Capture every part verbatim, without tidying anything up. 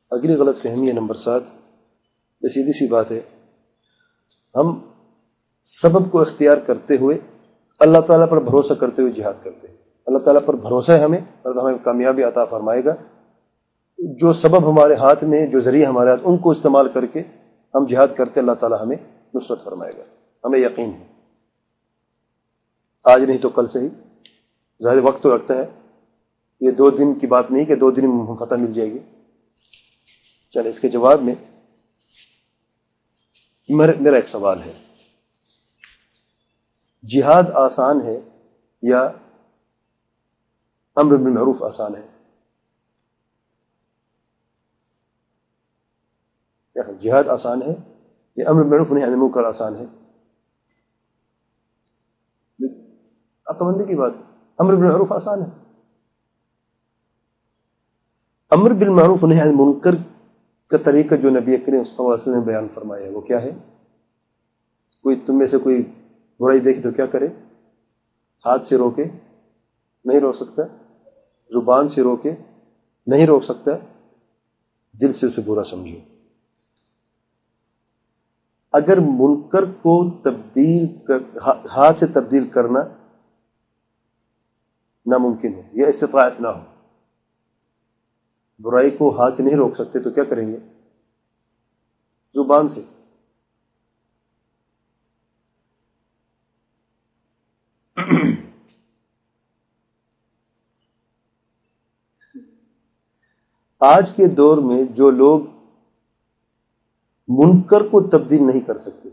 اگلی غلط فہمی ہے نمبر سات، یہ سیدھی سی بات ہے، ہم سبب کو اختیار کرتے ہوئے اللہ تعالیٰ پر بھروسہ کرتے ہوئے جہاد کرتے ہیں۔ اللہ تعالیٰ پر بھروسہ ہے ہمیں اور ہمیں کامیابی عطا فرمائے گا۔ جو سبب ہمارے ہاتھ میں، جو ذریعہ ہمارے ہاتھ، ان کو استعمال کر کے ہم جہاد کرتے، اللہ تعالیٰ ہمیں نصرت فرمائے گا، ہمیں یقین ہے۔ آج نہیں تو کل سے ہی، ظاہر وقت تو رکھتا ہے، یہ دو دن کی بات نہیں کہ دو دن میں فتح مل جائے گی۔ چلے اس کے جواب میں میرا ایک سوال ہے، جہاد آسان ہے یا امر بالمعروف آسان ہے؟ جہاد آسان ہے یا امر بالمعروف نہی عن المنکر آسان ہے؟ عقل مندی کی بات ہے، امر بالمعروف آسان ہے۔ امر بالمعروف نہی عن المنکر کا طریقہ جو نبی کریم صلی اللہ علیہ وسلم نے بیان فرمایا ہے وہ کیا ہے؟ کوئی تم میں سے کوئی برائی دیکھے تو کیا کرے؟ ہاتھ سے روکے، نہیں روک سکتا، زبان سے روکے، نہیں روک سکتا، دل سے اسے برا سمجھے۔ اگر منکر کو تبدیل کر ہاتھ سے تبدیل کرنا ناممکن ہے یا استطاعت نہ ہو، برائی کو ہاتھ سے نہیں روک سکتے تو کیا کریں گے؟ زبان سے۔ آج کے دور میں جو لوگ منکر کو تبدیل نہیں کر سکتے،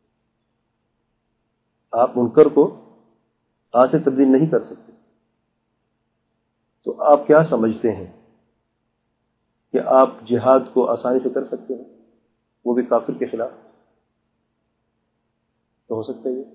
آپ منکر کو ہاتھ سے تبدیل نہیں کر سکتے، تو آپ کیا سمجھتے ہیں کہ آپ جہاد کو آسانی سے کر سکتے ہیں، وہ بھی کافر کے خلاف؟ تو ہو سکتا ہے یہ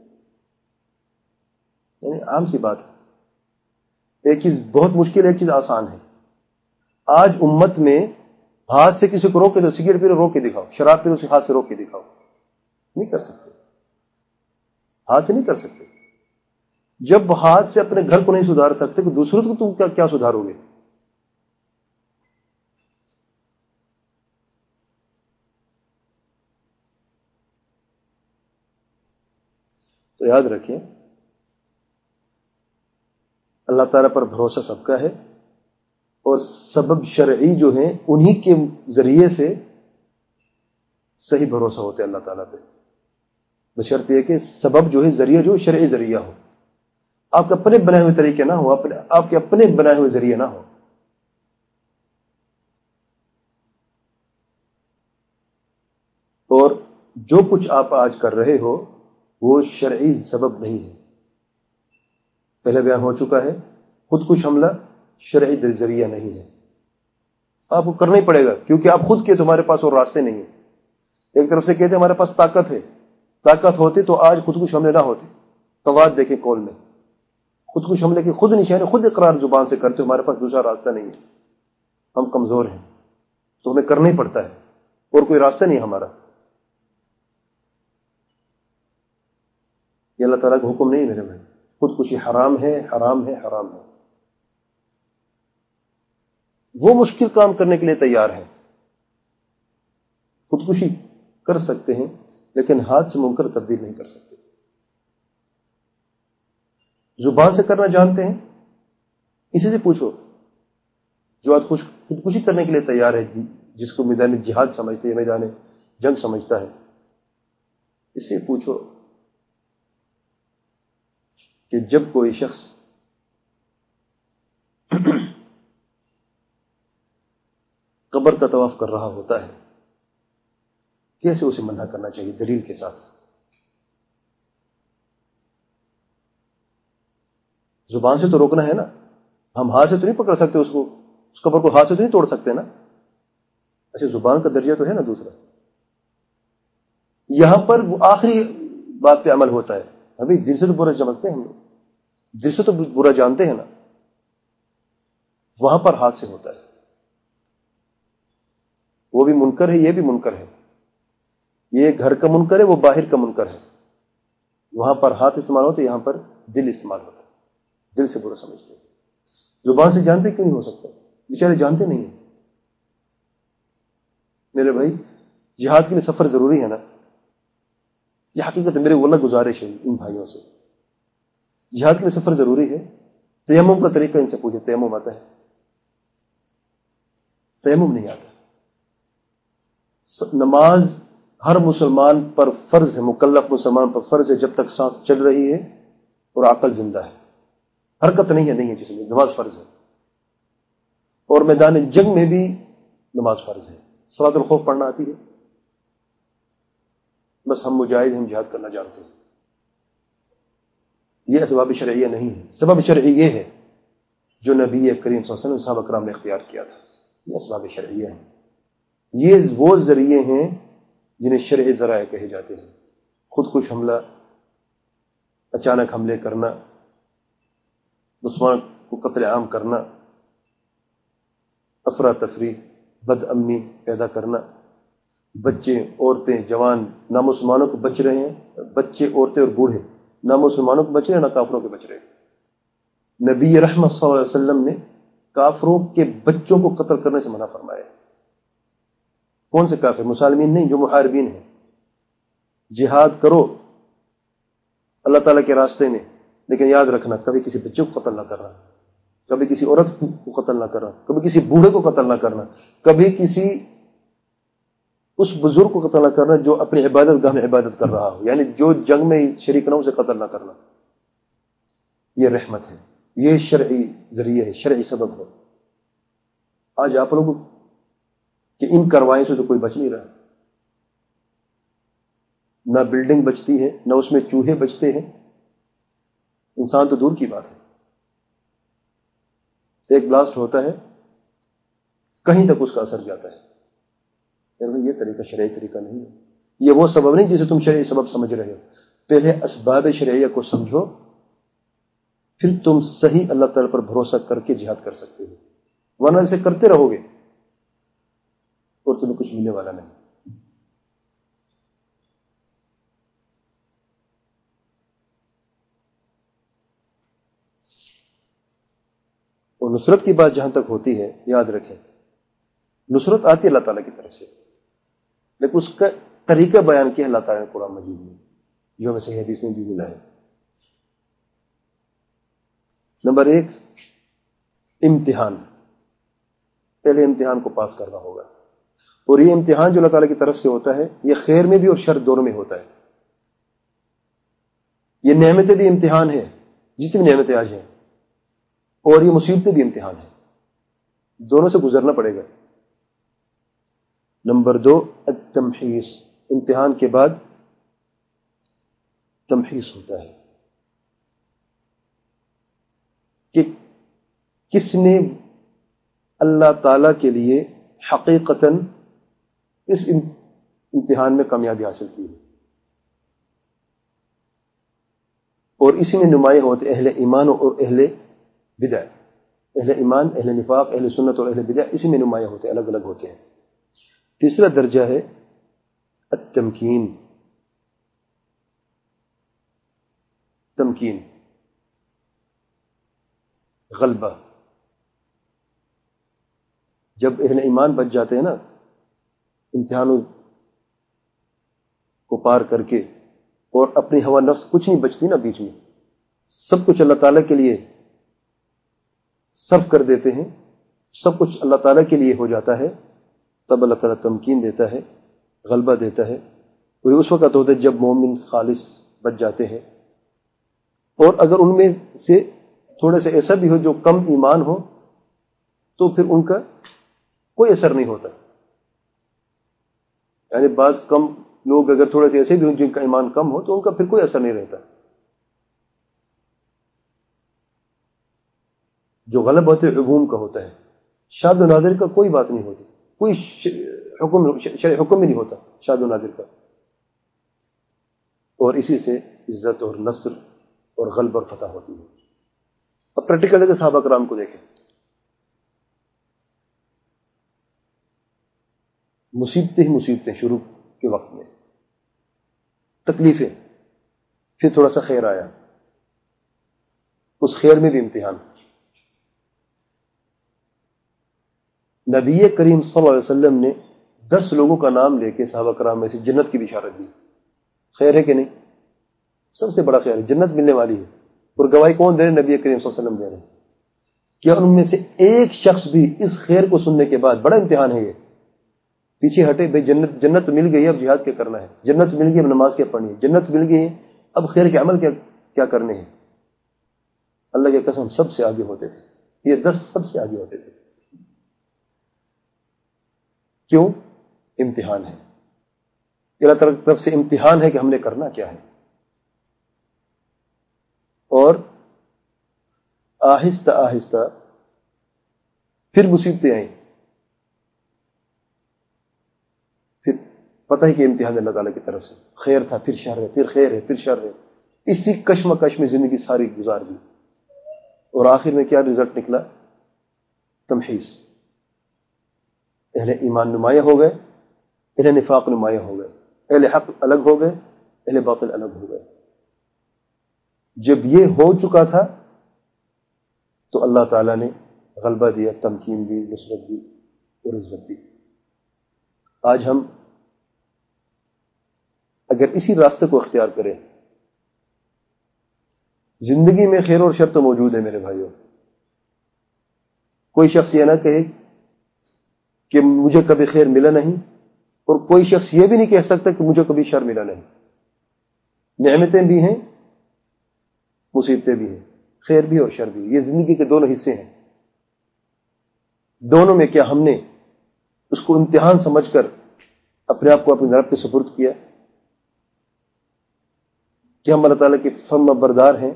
یعنی عام سی بات ہے۔ ایک چیز بہت مشکل ہے، ایک چیز آسان ہے۔ آج امت میں ہاتھ سے کسی کو روک کے، تو سگریٹ پی رہے روک کے دکھاؤ، شراب پی رہے اسے ہاتھ سے روک کے دکھاؤ، نہیں کر سکتے، ہاتھ سے نہیں کر سکتے۔ جب ہاتھ سے اپنے گھر کو نہیں سدھار سکتے تو دوسروں کو تم کیا کیا سدھارو گے؟ تو یاد رکھیں، اللہ تعالیٰ پر بھروسہ سب کا ہے، اور سبب شرعی جو ہیں انہی کے ذریعے سے صحیح بھروسہ ہوتا ہے اللہ تعالیٰ پہ، بشرط یہ کہ سبب جو ہے، ذریعہ جو شرعی ذریعہ ہو، آپ کے اپنے بنائے ہوئے طریقے نہ ہو، آپ کے اپنے بنائے ہوئے ذریعے نہ ہو۔ اور جو کچھ آپ آج کر رہے ہو وہ شرعی سبب نہیں ہے، پہلے بیان ہو چکا ہے، خود کش حملہ شرعی ذریعہ نہیں ہے، آپ کو کرنا ہی پڑے گا، کیونکہ آپ خود کے تمہارے پاس اور راستے نہیں ہیں۔ ایک طرف سے کہتے ہیں ہمارے پاس طاقت ہے، طاقت ہوتی تو آج خود کش حملے نہ ہوتے۔ تواد دیکھیں کول میں، خود کش حملے کی خود نشانی، خود اقرار زبان سے کرتے، ہمارے پاس دوسرا راستہ نہیں ہے، ہم کمزور ہیں تو ہمیں کرنا ہی پڑتا ہے، اور کوئی راستہ نہیں ہمارا۔ یہ اللہ تعالیٰ کا حکم نہیں میرے بھائی، خودکشی حرام ہے، حرام ہے، حرام ہے۔ وہ مشکل کام کرنے کے لیے تیار ہے، خودکشی کر سکتے ہیں لیکن ہاتھ سے منکر تبدیل نہیں کر سکتے۔ زبان سے کرنا جانتے ہیں، کسی سے پوچھو جو آج خودکشی کرنے کے لیے تیار ہے، جس کو میدان جہاد سمجھتے ہیں، میدان جنگ سمجھتا ہے، اس سے پوچھو کہ جب کوئی شخص قبر کا طواف کر رہا ہوتا ہے کیسے اسے منع کرنا چاہیے دلیل کے ساتھ؟ زبان سے تو روکنا ہے نا، ہم ہاتھ سے تو نہیں پکڑ سکتے اس کو، اس قبر کو ہاتھ سے تو نہیں توڑ سکتے نا، اچھا زبان کا درجہ تو ہے نا دوسرا۔ یہاں پر وہ آخری بات پہ عمل ہوتا ہے، ابھی دل سے تو برا سمجھتے ہیں ہم لوگ، دل سے تو برا جانتے ہیں نا، وہاں پر ہاتھ سے ہوتا ہے، وہ بھی منکر ہے، یہ بھی منکر ہے، یہ گھر کا منکر ہے، وہ باہر کا منکر ہے، وہاں پر ہاتھ استعمال ہوتا ہے، یہاں پر دل استعمال ہوتا ہے، دل سے برا سمجھتے ہیں۔ زبان سے جانتے کیوں نہیں ہو سکتا؟ بیچارے جانتے نہیں ہیں، میرے بھائی جہاد کے لیے سفر ضروری ہے نا؟ یہ حقیقت ہے، میرے واللہ گزارش ہے ان بھائیوں سے، جہاد کے لیے سفر ضروری ہے۔ تیمم کا طریقہ ان سے پوچھے، تیمم آتا ہے؟ تیمم نہیں آتا۔ نماز ہر مسلمان پر فرض ہے، مکلف مسلمان پر فرض ہے جب تک سانس چل رہی ہے اور عقل زندہ ہے۔ حرکت نہیں ہے، نہیں ہے جس میں نماز فرض ہے، اور میدان جنگ میں بھی نماز فرض ہے۔ صلاۃ الخوف پڑھنا آتی ہے؟ بس ہم مجاہد، ہم جہاد کرنا جانتے ہیں، یہ اسباب شرعیہ نہیں ہے۔ سبب شرعی یہ ہے جو نبی کریم صلی اللہ علیہ وسلم صحابہ کرام نے اختیار کیا تھا، یہ اسباب شرعیہ ہیں۔ یہ وہ ذریعے ہیں جنہیں شرعی ذرائع کہے جاتے ہیں۔ خودکش حملہ، اچانک حملے کرنا، دشمن کو قتل عام کرنا، افراتفری، بد امنی پیدا کرنا، بچے، عورتیں، جوان نامسلمانوں کو بچ رہے ہیں، بچے، عورتیں اور بوڑھے نامسلمانوں کو بچ رہے ہیں، نہ کافروں کے بچ رہے ہیں۔ نبی رحمت صلی اللہ علیہ وسلم نے کافروں کے بچوں کو قتل کرنے سے منع فرمایا۔ کون سے کافر؟ مسالمین نہیں، جو محاربین ہیں۔ جہاد کرو اللہ تعالیٰ کے راستے میں، لیکن یاد رکھنا کبھی کسی بچے کو قتل نہ کرنا، کبھی کسی عورت کو قتل نہ کرنا، کبھی کسی بوڑھے کو قتل نہ کرنا، کبھی کسی اس بزرگ کو قتل نہ کرنا جو اپنی عبادت گاہ میں عبادت کر رہا ہو، یعنی جو جنگ میں شریک نہ ہو اسے قتل نہ کرنا۔ یہ رحمت ہے، یہ شرعی ذریعہ ہے، شرعی سبب ہے۔ آج آپ لوگوں کہ ان کروائیں سے تو کوئی بچ نہیں رہا، نہ بلڈنگ بچتی ہے، نہ اس میں چوہے بچتے ہیں، انسان تو دور کی بات ہے۔ ایک بلاسٹ ہوتا ہے، کہیں تک اس کا اثر جاتا ہے۔ یہ طریقہ شرعی طریقہ نہیں ہے، یہ وہ سبب نہیں جسے تم شرعی سبب سمجھ رہے ہو۔ پہلے اسباب شرعیہ کو سمجھو، پھر تم صحیح اللہ تعالیٰ پر بھروسہ کر کے جہاد کر سکتے ہو، ورنہ اسے کرتے رہو گے اور تمہیں کچھ ملنے والا نہیں۔ اور نصرت کی بات جہاں تک ہوتی ہے، یاد رکھیں نصرت آتی ہے اللہ تعالیٰ کی طرف سے، لیکن اس کا طریقہ بیان کیا اللہ تعالیٰ نے قرآن مجید میں، جو ہمیں صحیح حدیث میں بھی ملا ہے۔ نمبر ایک، امتحان۔ پہلے امتحان کو پاس کرنا ہوگا، اور یہ امتحان جو اللہ تعالیٰ کی طرف سے ہوتا ہے یہ خیر میں بھی اور شر دونوں میں ہوتا ہے۔ یہ نعمتیں بھی امتحان ہیں، جتنی نعمتیں آج ہیں، اور یہ مصیبتیں بھی امتحان ہیں، دونوں سے گزرنا پڑے گا۔ نمبر دو، التمحیص۔ امتحان کے بعد تمحیص ہوتا ہے کہ کس نے اللہ تعالی کے لیے حقیقتاً اس امتحان میں کامیابی حاصل کی ہے، اور اسی میں نمایاں ہوتے اہل ایمان اور اہل بدع۔ اہل ایمان، اہل نفاق، اہل سنت اور اہل بدع اسی میں نمایاں ہوتے ہیں، الگ الگ ہوتے ہیں۔ تیسرا درجہ ہے التمکین۔ تمکین، غلبہ۔ جب اہل ایمان بچ جاتے ہیں نا امتحانوں کو پار کر کے، اور اپنی ہوا نفس کچھ نہیں بچتی نا بیچ میں، سب کچھ اللہ تعالیٰ کے لیے صرف کر دیتے ہیں، سب کچھ اللہ تعالیٰ کے لیے ہو جاتا ہے، تب اللہ تعالیٰ تمکین دیتا ہے، غلبہ دیتا ہے۔ اور اس وقت ہوتا ہے جب مومن خالص بچ جاتے ہیں، اور اگر ان میں سے تھوڑے سے ایسا بھی ہو جو کم ایمان ہو تو پھر ان کا کوئی اثر نہیں ہوتا۔ یعنی بعض کم لوگ اگر تھوڑے سے ایسے بھی ہوں جن کا ایمان کم ہو تو ان کا پھر کوئی اثر نہیں رہتا۔ جو غلب ہوتے عموم کا ہوتا ہے، شاذ و نادر کا کوئی بات نہیں ہوتی، کوئی حکم شرع حکم ہی نہیں ہوتا شاذ و نادر کا، اور اسی سے عزت اور نصر اور غلب اور فتح ہوتی ہے۔ اب پریکٹیکل ہے کہ صحابہ کرام کو دیکھیں، مصیبتیں ہی مصیبتیں شروع کے وقت میں، تکلیفیں، پھر تھوڑا سا خیر آیا، اس خیر میں بھی امتحان۔ نبی کریم صلی اللہ علیہ وسلم نے دس لوگوں کا نام لے کے صحابہ کرام میں سے جنت کی بشارت دی. خیر ہے کہ نہیں؟ سب سے بڑا خیر ہے، جنت ملنے والی ہے. اور گواہی کون دے رہے؟ نبی کریم صلی اللہ علیہ وسلم دے رہے ہیں. کیا ان میں سے ایک شخص بھی اس خیر کو سننے کے بعد، بڑا امتحان ہے یہ، پیچھے ہٹے؟ بھائی جنت جنت مل گئی، اب جہاد کیا کرنا ہے؟ جنت مل گئی، اب نماز کیا پڑھنی ہے؟ جنت مل گئی، اب خیر کے عمل کیا کیا کرنے ہیں؟ اللہ کی قسم سب سے آگے ہوتے تھے، یہ دس سب سے آگے ہوتے تھے. کیوں؟ امتحان ہے. اللہ تعالیٰ کی طرف سے امتحان ہے کہ ہم نے کرنا کیا ہے. اور آہستہ آہستہ پھر مصیبتیں آئیں، پھر پتہ ہی کہ امتحان اللہ تعالیٰ کی طرف سے. خیر تھا، پھر شر ہے، پھر خیر ہے، پھر شر ہے. اسی کشمکش میں زندگی ساری گزار دی. اور آخر میں کیا رزلٹ نکلا؟ تمحیص. اہل ایمان نمایاں ہو گئے، اہل نفاق نمایاں ہو گئے، اہل حق الگ ہو گئے، اہل باطل الگ ہو گئے. جب یہ ہو چکا تھا تو اللہ تعالیٰ نے غلبہ دیا، تمکین دی، نصرت دی اور عزت دی. آج ہم اگر اسی راستے کو اختیار کریں، زندگی میں خیر اور شر تو موجود ہے میرے بھائیوں. کوئی شخص یہ نہ کہے کہ مجھے کبھی خیر ملا نہیں، اور کوئی شخص یہ بھی نہیں کہہ سکتا کہ مجھے کبھی شر ملا نہیں. نعمتیں بھی ہیں، مصیبتیں بھی ہیں، خیر بھی اور شر بھی. یہ زندگی کے دونوں حصے ہیں. دونوں میں کیا ہم نے اس کو امتحان سمجھ کر اپنے آپ کو اپنے رب کے سپرد کیا؟ کیا ہم اللہ تعالیٰ کے فرما بردار ہیں؟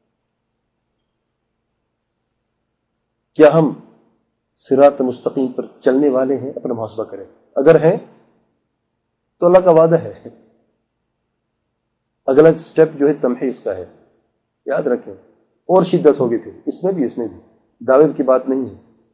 کیا ہم صراط مستقیم پر چلنے والے ہیں؟ اپنا محاسبہ کریں. اگر ہیں تو اللہ کا وعدہ ہے، اگلا سٹیپ جو ہے تمحیص کا ہے. یاد رکھیں، اور شدت ہوگی پھر اس میں بھی، اس میں بھی دعوے کی بات نہیں ہے.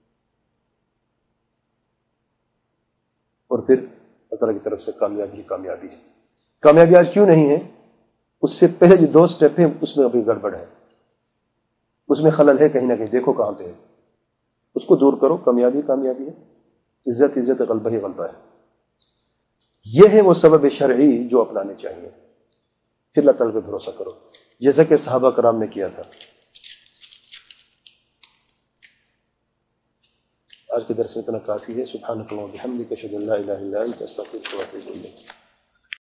اور پھر اللہ تعالیٰ کی طرف سے کامیابی کامیابی ہے. کامیابی آج کیوں نہیں ہے؟ اس سے پہلے جو دو سٹیپ ہیں اس میں ابھی گڑبڑ ہے، اس میں خلل ہے کہیں نہ کہیں. دیکھو کہاں پہ ہے، اس کو دور کرو. کامیابی کامیابی ہے، عزت عزت، غلبہ ہی غلبہ ہے. یہ ہے وہ سبب شرعی جو اپنانے چاہیے. پھر اللہ تعالیٰ پہ بھروسہ کرو جیسا کہ صحابہ کرام نے کیا تھا. آج کے درس میں اتنا کافی ہے. سبحانک اللہم و بحمدک، اشہد ان لا الہ الا انت، استغفرک و اتوب الیک.